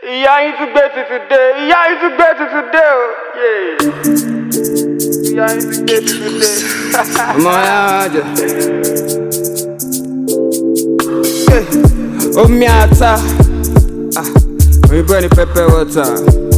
Ìyá yín tún gbé tuntun dé, ìyá yín tún gbé tuntun dé o. Ìyá yín tún gbé tuntun dé. Ọmọ ya jẹ. Omi ata, òyìnbó ẹni pepper water.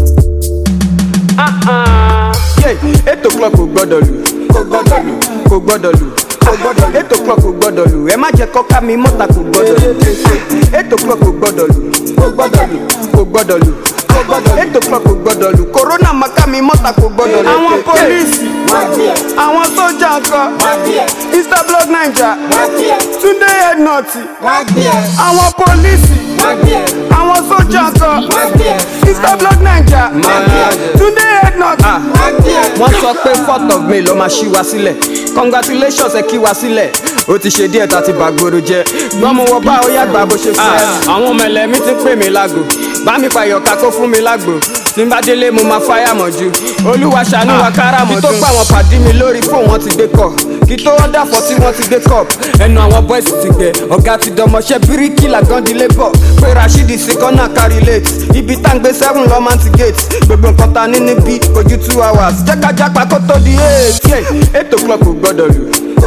8 o'clock kò gbọ́dọ̀ lù, kò gbọ́dọ̀ lù, kò gbọ́dọ̀ lù. 8 o'clock kò gbọ́dọ̀ lù, ẹ má jẹ́ kọ́ká mi mọ́ta kò gbọ́dọ̀ lù. 8 o'clock kò gbọ́dọ̀ lù, kò gbọ́dọ̀ lù, kò gbọ́dọ̀ lù. 8 o'clock kò gbọ́dọ̀ lù, corona má ká mi mọ́ta kò gbọ́dọ̀ lù. Àwọn pólísì, àwọn sójà ńkọ́, Instablog Naija, Túndé Headnut, àwọn pólísì, àwọn sójà ńkọ́, Instablog Naija, Túndé Headnut. Wọ́n sọ pé 4th of May ló máa ṣí wa sílẹ̀, congratulations ẹ kí wa sílẹ̀. Ó ti ṣe díẹ̀ tá ti bàgbòrò jẹ́, gbọ́n mo wọ bá ó yàgbà bó ṣe fẹ́. Àwọn ọmọ ẹlẹ́mí ti pè mí lágbo, bá mi pàyọ̀ká kó fún mi lágbo. Tí n bá délé mo máa fáyà mọ̀jú, Olúwa ṣàánú wa kára mọ̀jú. Kí tó pa àwọn pàdé mi lórí fóun wọn ti gbé kọ̀, kí tó ọ̀dà fọ́ tí wọ́n ti gbé kọ̀. Ẹnu àwọn boys ti gbẹ, ọ̀gá ti dọmọṣẹ́ bíríkì làgàndí lébọ̀. Pé Rashidi sí kọ́nà kárí late, ibi tá ń gbé 7 lọ́mọ ti gate. Gbogbo nǹkan ta ní níbí kò ju 2 hours, jẹ́ ká jápa kó tó di 8. 8 o'clock kò gbọ́dọ̀ lù,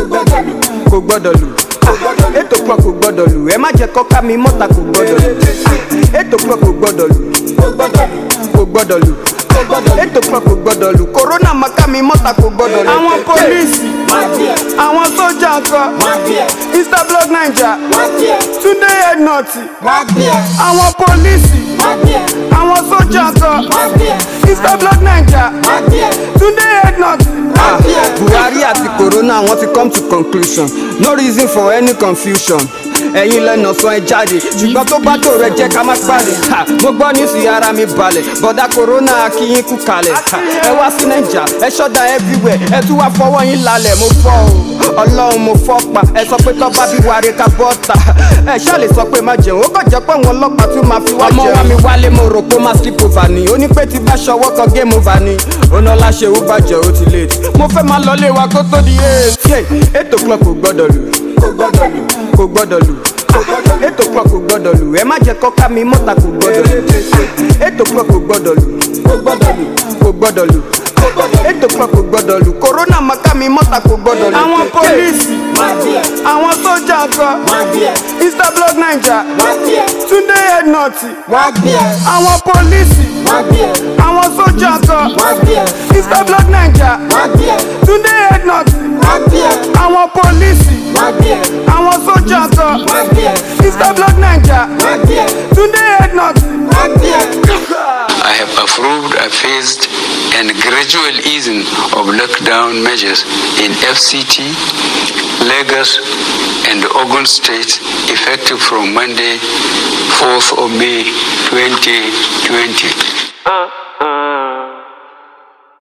kò gbọ́dọ̀ lù. 8 o'clock kò gbọ́dọ̀ lù, ẹ má jẹ́ kọ́ká mi mọ́ta kò gbọ́dọ̀ lù. 8 o'clock kò gbọ́dọ̀ lù, kò gbọ́dọ̀ lù. 8 o'clock kò gbọ́dọ̀ lù, corona má ká mi mọ́ta kò gbọ́dọ̀ lù. Àwọn pólísì, àwọn sójà ńkọ́, Instablog Naija, Túndé Headnut, àwọn pólísì, àwọn sójà ńkọ́, Instablog Naija, Túndé Headnut. Buhari àti corona wọ́n ti come to conclusion, no reason for any confusion. Ẹ̀yin lẹ́nà sọ ẹ jáde, ṣùgbọ́n tó bá tó rẹ jẹ́ ká má pàdé. Mo gbọ́ ní sí ara mi balẹ̀, bọ̀dá corona akíyín kú kalẹ̀. Ẹ wá sí Naija, ẹ ṣọ́dá everywhere, ẹ tún wá fọwọ́ yín lálẹ̀. Mo fọ́ o, Ọlọ́run mo fọ́ pa, ẹ sọ pé tọ́ba bí wàre ká bọ́ta. Ẹ ṣáà lè sọ pé má jẹun, ó kàn jẹ́ pé àwọn ọlọ́pàá tún máa fi wá jẹun. Ọmọ wa mi wálé mo rò pé ó máa slip over ni, ó ní pé tí bá ṣọwọ́ kan game over ni. Ọ̀nà láṣẹ ó bàjẹ́ ó ti late, mo fẹ́ máa lọlé wa kó tó di 8. 8 o'clock kò gbọ́dọ̀ lù, kò gbọ́dọ̀ lù. 8 o'clock kò gbọ́dọ̀ lù, ẹ má jẹ́ kọ́ká mi mọ́ta kò gbọ́dọ̀ lù. 8 o'clock kò gbọ́dọ̀ lù, kò gbọ́dọ̀ lù. 8 o'clock kò gbọ́dọ̀ lù, corona má ká mi mọ́ta kò gbọ́dọ̀ lù. Àwọn pólísì, àwọn sójà ńkọ́, Instablog Naija, Túndé Headnut, àwọn pólísì, àwọn sójà ńkọ́, Instablog Naija, Túndé Headnut, àwọn pólísì, àwọn sójà ńkọ́, Instablog Naija, Túndé Headnut. I have approved a phased and gradual easing of lockdown measures in FCT, Lagos, and Ogun State effective from Monday, 4th of May 2020.